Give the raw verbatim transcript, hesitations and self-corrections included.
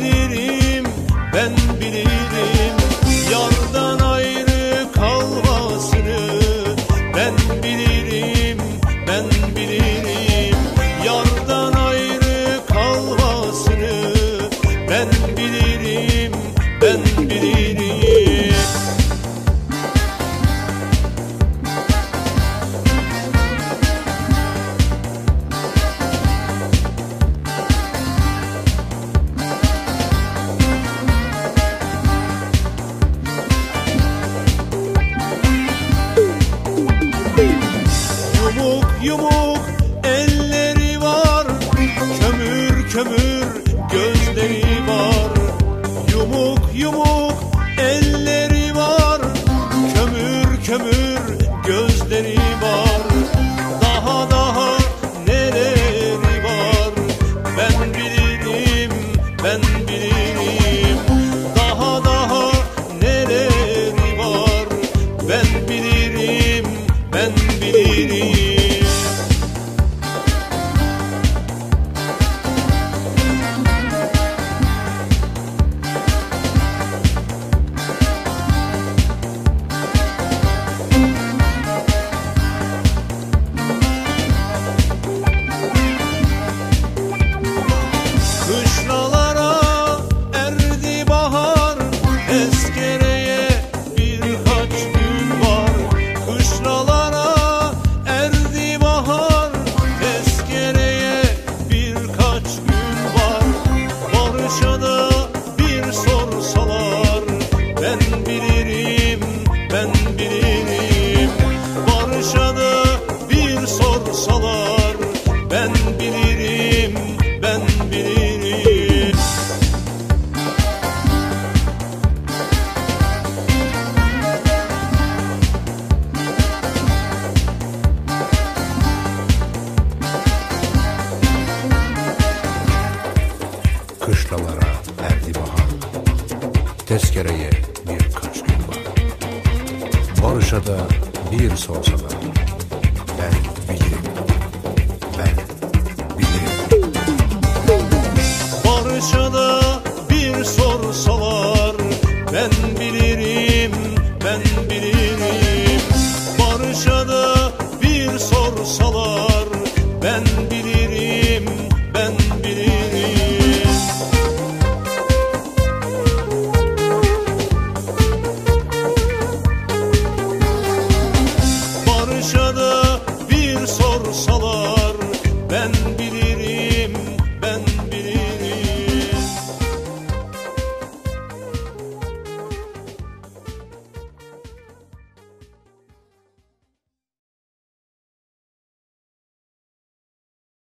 bilirim, ben bilirim yardan ayrı kalmasını. Ben bilirim, ben bilirim yardan ayrı kalmasını. Ben bilirim, ben bilirim. Yumuk yumuk elleri var, kömür kömür gözleri var. Yumuk yumuk elleri var, kömür kömür gözleri var. Daha daha neleri var, ben bilirim, ben bilirim. Daha daha neleri var, ben bilirim, ben bilirim. Kışlalara erdi bahar, tezkereye birkaç gün var. Kışlalara erdi bahar, tezkereye birkaç gün var. Barış'a da bir sorsalar, ben bilirim, ben bilirim. Barış'a da bir sorsalar, ben bilirim, ben bilirim. Kışlalara erdi bahar, tezkereye birkaç gün var. Barış'a da bir sorsalar, ben bilirim, ben bilirim. Barış'a da bir sorsalar, ben bilirim, ben bilirim. Barış'a da bir sorsalar, ben